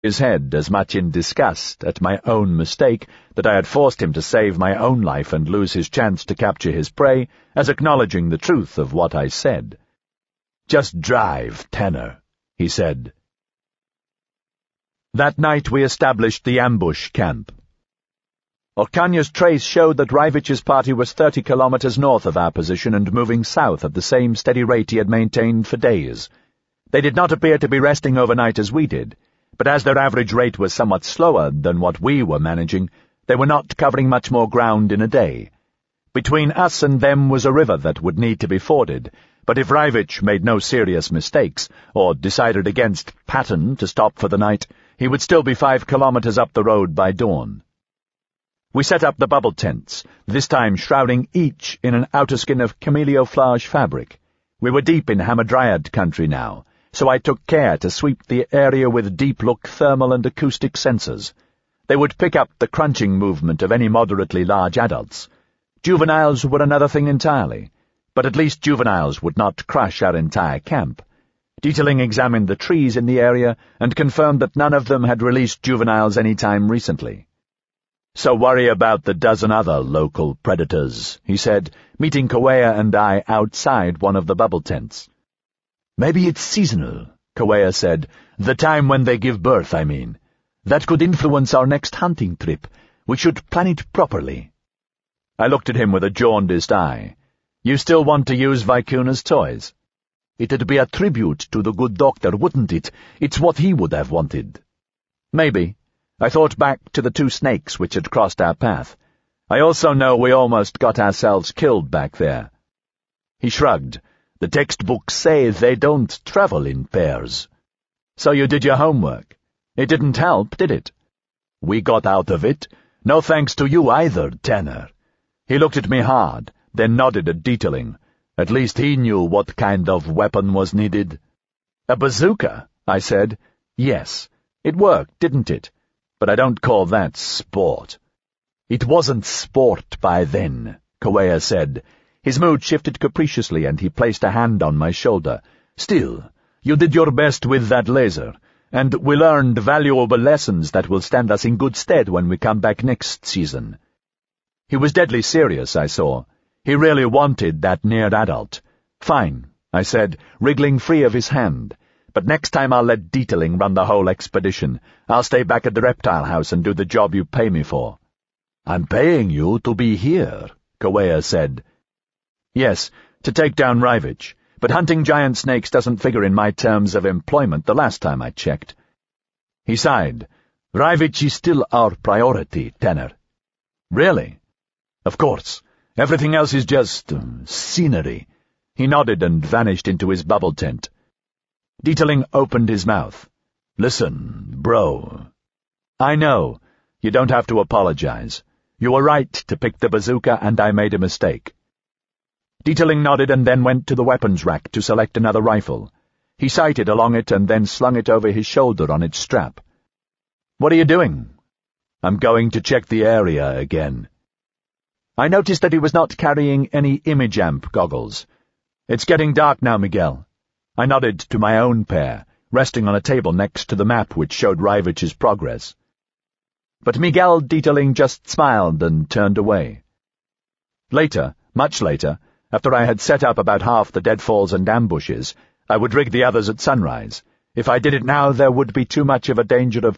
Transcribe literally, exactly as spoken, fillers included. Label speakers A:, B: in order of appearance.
A: his head as much in disgust at my own mistake that I had forced him to save my own life and lose his chance to capture his prey, as acknowledging the truth of what I said. "Just drive, Tanner," he said. That night we established the ambush camp. Orkanya's trace showed that Ryvich's party was thirty kilometers north of our position and moving south at the same steady rate he had maintained for days. They did not appear to be resting overnight as we did, but as their average rate was somewhat slower than what we were managing, they were not covering much more ground in a day. Between us and them was a river that would need to be forded, but if Rivich made no serious mistakes, or decided against pattern to stop for the night, he would still be five kilometers up the road by dawn. We set up the bubble tents, this time shrouding each in an outer skin of camellioflage fabric. We were deep in Hamadryad country now, so I took care to sweep the area with deep-look thermal and acoustic sensors. They would pick up the crunching movement of any moderately large adults. Juveniles were another thing entirely, but at least juveniles would not crush our entire camp. Detailing examined the trees in the area and confirmed that none of them had released juveniles any time recently. "So worry about the dozen other local predators," he said, meeting Kawea and I outside one of the bubble tents. "Maybe it's seasonal," Kawea said. "The time when they give birth, I mean. That could influence our next hunting trip. We should plan it properly." I looked at him with a jaundiced eye. "You still want to use Vicuna's toys?" "It'd be a tribute to the good doctor, wouldn't it? It's what he would have wanted." "Maybe." I thought back to the two snakes which had crossed our path. I also know we almost got ourselves killed back there. He shrugged. "The textbooks say they don't travel in pairs." "So you did your homework. It didn't help, did it?" "We got out of it. No thanks to you either, Tanner." He looked at me hard, then nodded at Detailing. At least he knew what kind of weapon was needed. "A bazooka," I said. "Yes. It worked, didn't it? But I don't call that sport." "It wasn't sport by then," Kawea said. His mood shifted capriciously and he placed a hand on my shoulder. "Still, you did your best with that laser, and we learned valuable lessons that will stand us in good stead when we come back next season." He was deadly serious, I saw. He really wanted that near adult. "Fine," I said, wriggling free of his hand. "But next time I'll let Detailing run the whole expedition. I'll stay back at the reptile house and do the job you pay me for." "I'm paying you to be here," Kawea said. "Yes, to take down Rivich, but hunting giant snakes doesn't figure in my terms of employment the last time I checked." He sighed. "Rivich is still our priority, Tanner." "Really?" "Of course. Everything else is just uh, scenery." He nodded and vanished into his bubble tent. Detailing opened his mouth. "Listen, bro. I know. You don't have to apologize. You were right to pick the bazooka, and I made a mistake." Detailing nodded and then went to the weapons rack to select another rifle. He sighted along it and then slung it over his shoulder on its strap. "What are you doing?" "I'm going to check the area again." I noticed that he was not carrying any image-amp goggles. "It's getting dark now, Miguel." I nodded to my own pair, resting on a table next to the map which showed Rivich's progress. But Miguel Detailing just smiled and turned away. Later, much later, after I had set up about half the deadfalls and ambushes, I would rig the others at sunrise. If I did it now, there would be too much of a danger of